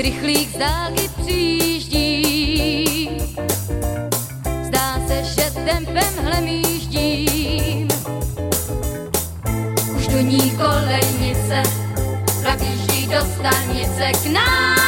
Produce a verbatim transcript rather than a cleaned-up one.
rychlík z dálky přijíždí. Zdá se, že tempem hlemíždím. Už do ní kolejnice, vlak běží do stanice k nám.